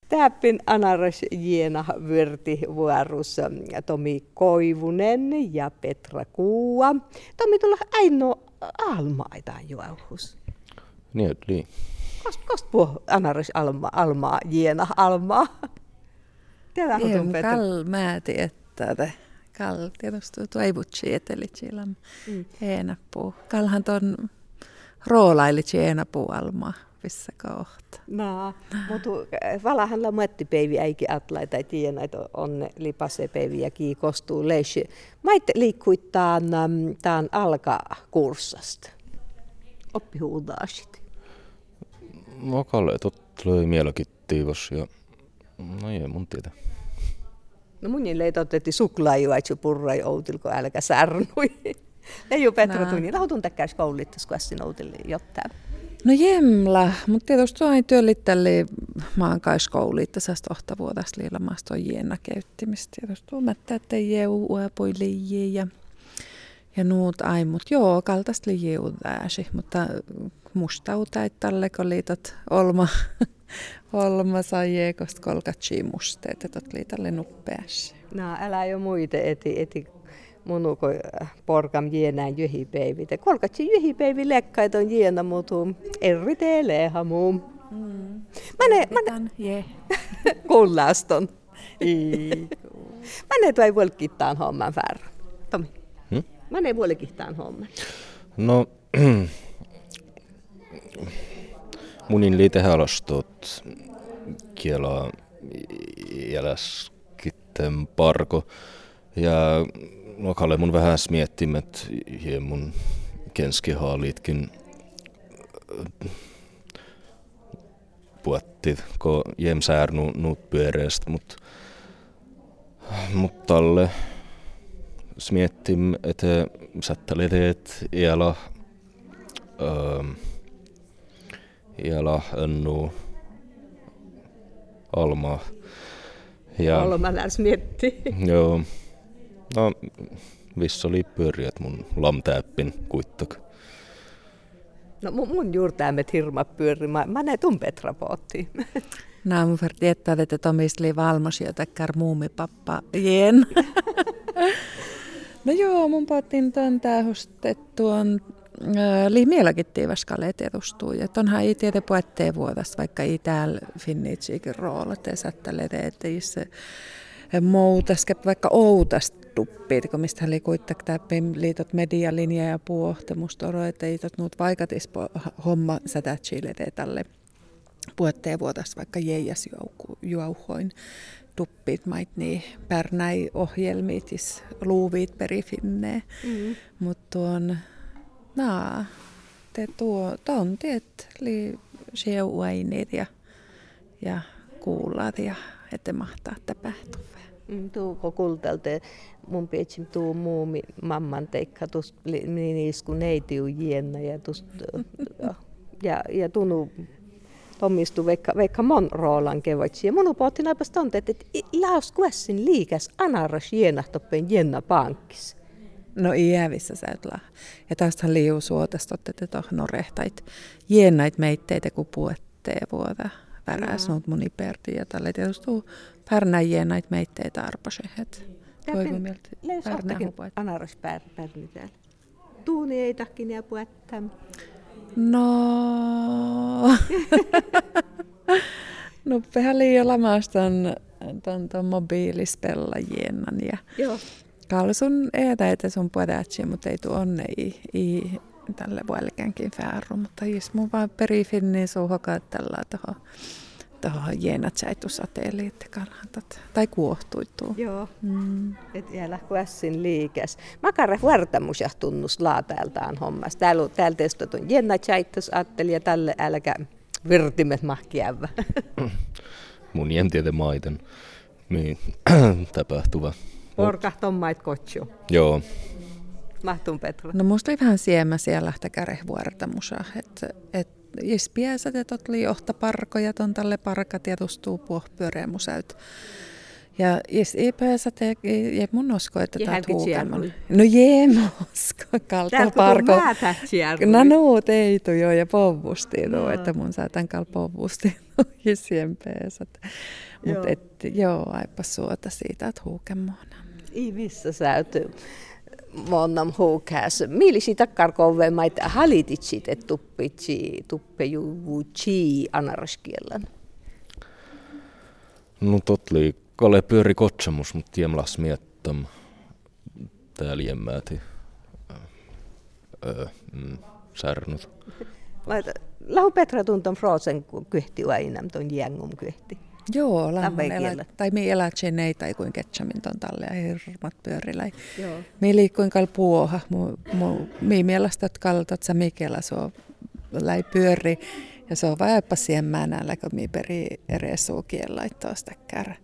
Täppin anaras jiena virti vuorus Tomi Koivunen ja Petra Kuua. Tomi tulla ainoa almaitaan juohus. Niin. Kost puhu anaras almaa jiena almaa? Tiedä hutun Petra. Kall määti että te. Kall tietysti tuivutsi etelitsilän heenapuu. Kallhan ton roolailitsi heenapuu almaa. Missä kohta? No, mutta valahan la muettipäivi äikin atlaita, että näitä on lipasepeivi ja kiikostuu leisi. Maitte liikkuittaan tämän alkakurssasta. Oppihuudaasit. Kalle löi mieläkin tiivos ja no ei mun tiedä. No munin leitotetti suklaajuaitsu purrai outilko älkä särnui. Ei ole Petra tunnin. Lahutun täkkäis koulittas, kun äsken outille jotain. No jemla, mutta tietysti tuo ei työlittäli maankaiskouliitta säästä ohtavuodasta liilamasta on jiena käyttimistä. Tietysti tuo mättä, että jeu uepui liijiä ja nuut ai, mutta joo, kaltaista liijiä ääsi, mutta musta utaitalle, kun liitot olma sai jeekosta kolkatsia musteet, että tot liitalle nuppeässä. No älä jo muita eti. Munuko porkam jienään jyhipäivit. Kolkatsi jyhipäivi lekkaita on jiena mutu. Eritelee hamu. Kullaston. Mä ne tuoi vuolkittaan homman färra. Tomi. Mä ne vuolkittaan homman. No, munin liite alastot kielaa jäläskitten parko. Ja Kalle mun vähän miettimet ja mun kenskihaalitkin puotti, kun jem säärnu nuut pyöreästä, mut talle miettim, että sättäleteet iäla ennu alma. Alma lärs mietti. Joo. No, vissä oli pyöriät mun lamtäppin kuittak. No mun juurtäämet hirma pyöri. Mä näin Petra poottiin. No mun verran tietää, että Tomista oli valmos jotakin muumipappa jen. No joo, mun poottiin ton tähustettuon mieläkin tiivaskalle edustuu. Että onhan ei tiedä puetteen vuodesta, vaikka ei täällä finnitsiikin roolat ja sättäleet, että se moutaskä vaikka outasta tuppiit, kun mistä oli kuitenkin liitot medialinja ja puohtemustoro, että ei nuut vaikatis homma sätätsiilete tälle puetteen vuodesta vaikka jeijas juauhoin tuppiit mait niin pärnäi ohjelmiitis luuviit perifinnee. Mutta tuon te tuon tiet li sieuainit ja kuulat ja ette mahtaa tapahtua. Tuuko kultalta mun pietsim tuu muumi mamman teikka tuosta niisku neitiu jienna ja tunu Tomistu vaikka mon roolan kevätsi. Ja mun pohti naipas tonte, että laus kuessin liikäs anaras jienahtoppen jienna pankkis. No iävissä sä et laa. Ja tästähän liiu suotasta, että te norehtait jiennait meitteitä kun puetteen vuota. Väräs nuut mun iperti ja tälle tietysti pärnä jiennait meitteitä arposehet. Toivon mieltä pärnä hupoit. Anaras pärni täällä. Tuuni ei takin ja puettam. No pehän liian lamasta ton mobiilispellajien ja kalsun eetä, että sun puetätsiä, mutta ei tuo onne ei tälle vuolikänkin fääru, mutta jos mun vaan perifinniin suu hokaattellaan tuohon jeenatsaitusatelliittikalhantat, tai kuohtuituu. Joo, et jäällä kuessin liikäs. Makare huertamusia tunnus täältään hommas. Täällä testatun jeenatsaitusatelli ja tälle älkä virtimet mahkiävä. Mun jemtiede maiten tapahtuva. Porkahton mait kotsu. Joo. Mahtun Petra. No musta oli vähän siemä siellä kärehuortamusa, että jos piäsät, että oli johtaparkoja ton tälle parka tietustuu puohpyöreämusäyt Ja ipäässä ja mun usko, että tämä huukeman. No jee, mä usko. Kalta parko. No nuut ei tu jo ja povvusti, että mun saatan kal povvusti jisien peesat. Mutta joo, aipa suota siitä, että huukemaan. Ei missä säytyy. Monnam huukäs. Millisi takkarkove maita halititsit, että tuppejuvuutsi anaraskielän? No totli kale pyöri kotsamus, mutta tiemlas miettam täällä jemmääti särnut. Lahu Petra tunton frozen kyhti aina, tuon jängum kyhti. Joo, tai mi elätsen ei tai kuin ketsamin ton talle ja hirmat pyörillä. Mi liikkuin kal puoha. Mi mielestä kaltot sa mikellä so läi pyöri ja se on vaipa siihen määnällä, kun mi peri eresuu kielaittaa sitä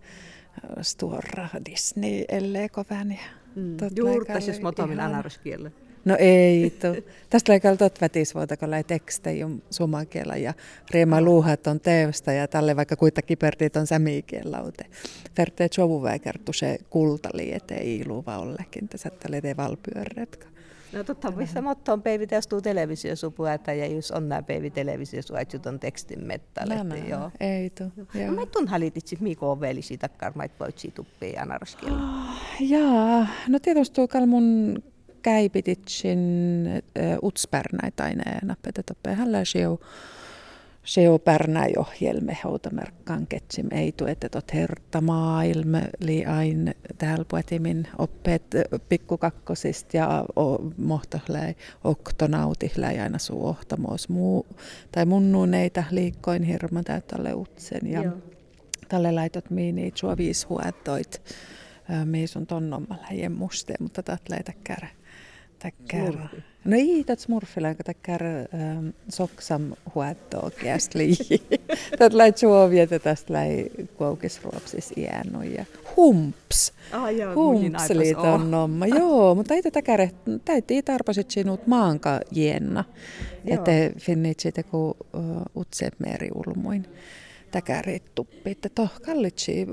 stora Disney ellei kovän. Juurtas jos motomin anaruskielä. No ei. Tästä läikään tot vätisvuota, kun läi tekstejä sumakielä ja riema luuhat on teosta ja tälle vaikka kuitenkin pertiit on sämikielaute. Verteet sovuväikertu se kultali, ettei iluva ollekin. Tässä tälle valpyörretka. No totta, missä mottoon peivi teostuu televisiosupuätä ja jos on nämä peivi televisiosuajut on tekstin mettälle. No, ei tu. No mä tuon halititsit Miko velisi takkar, mä et voitsi tuppia anaraskielä. Jaa, no tietysti tuolla mun käipititsin utspärnäitä aineena, että toppehan se on pärnäjohjelme houtamerkkaan ketsim ei tu, että tot herta maailme li ain täällä puetimin oppeet pikkukakkosista ja mohtohlei oktonautihlei aina suu ohtamoos muu tai munnuneita liikkoin hirma täyttälle utsen ja tälle laitot miiniit sua 5 huettoit. Mii sun tonnomma läjen musteen, mutta tätä läi täkkär. No ei, tätä smurfilla, kun täkkär soksam huettoa kiäst lii. Tätä läi suovia, tästä läi koukisruopsis iännu ja humps. Humps lii tonnomma. Joo, mutta ei tätä kärre, täytyy tarpasit sinut maanka jienna. Että finnit siitä, kun utseep meri ulmuin. Täkärit tuppi, että kallitsi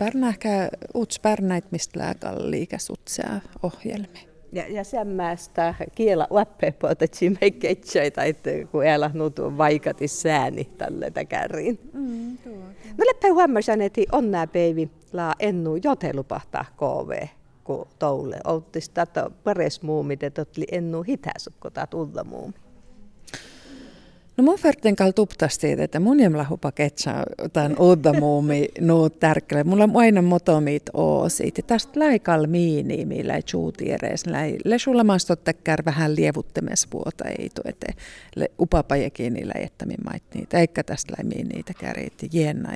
utspärnäit, mistä lääkällä liikäs utseaa ohjelmi. Ja semmästä kiela uappepo, että me ketsäitä, että kun älä nuutu vaikatis sääni tälle täkäriin. No leppä huomasin, että on nää peivi laa ennu jotelupahtaa KV, kun toule. Oltis tätä pares muumit, että oli ennu hitäsukko tai tulla muumi. No mun färten kall tuptasti, että mun jemlahupa ketsa tämän uuddamuumi nuut tärkeä. Mulla on aina motomit oosit. Ja tästä läikal miini, millä ei tjuutierees. Lesulla maastottakkär vähän lievuttemesvuota ei tu, että upapajakin niillä jättämin mait niitä. Eikä tästä läi miiniitä kärit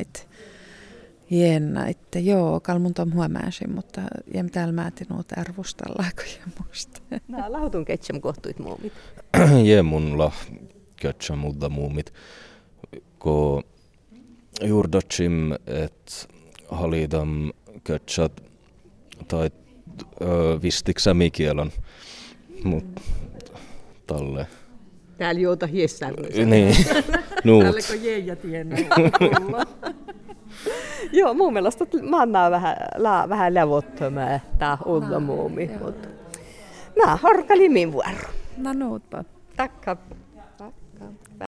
jennait. Joo, kalmun tom huomääsin, mutta jem täällä määtin nuut arvostalla musta. No, lahutun ketsam kohtuit muumit. Jemulla. Ketsa muuta muumit, kun juurdatsim, että halidam ketsat tai vistik sämikielan, mutta talle. Täällä juota hiessärnys. Niin, nuut. Täällä kun jeija tiennä. Joo, mun mielestä mannaa vähän levottamaan tää uudella muumi. Nää, horkalimin vuoro. No nuutpa. Takka.